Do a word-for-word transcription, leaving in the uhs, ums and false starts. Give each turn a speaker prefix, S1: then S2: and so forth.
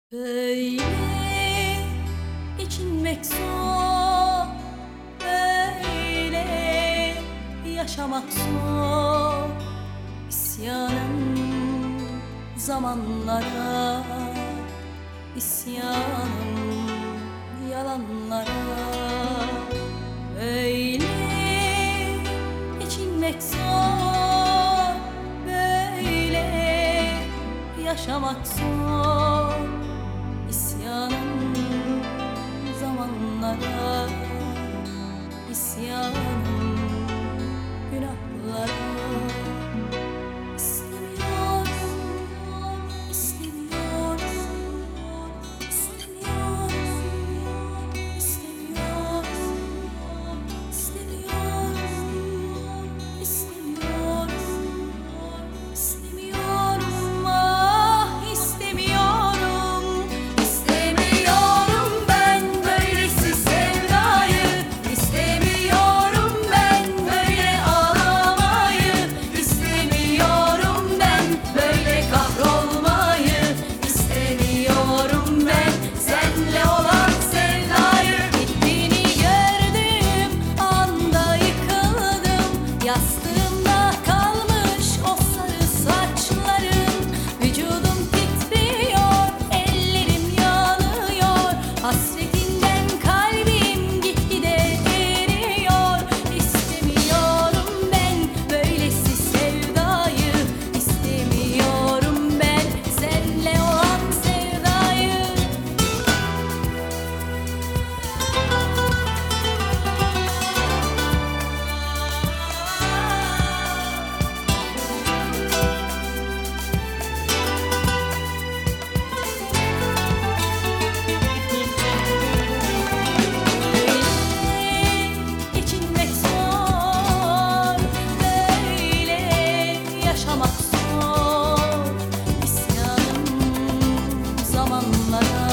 S1: Böyle geçinmek zor, böyle yaşamak zor. İsyanım zamanlara, isyanım yalanlara. Böyle geçinmek zor, böyle yaşamak zor. İsyanım zamanlara, isyanım günahlara. İstemiyorum, istemiyorum, istemiyorum, istemiyorum, istemiyorum, istemiyorum, istemiyorum, ah istemiyorum. İstemiyorum ben böylesi sevdayı, istemiyorum ben böyle ağlamayı, istemiyorum ben böyle kahrolmayı, istemiyorum ben seninle olan sevdayı. Gittiğini gördüğüm anda yıkıldım, yastığımda kalmış o sarı saçların. Vücudum titriyor, ellerim yanıyor, hasretinden kalbim gitgide eriyor. İstemiyorum ben böylesi sevdayı, istemiyorum ben seninle olan sevdayı. Geçinmek zor, böyle yaşamak zor. İsyanım zamanlara,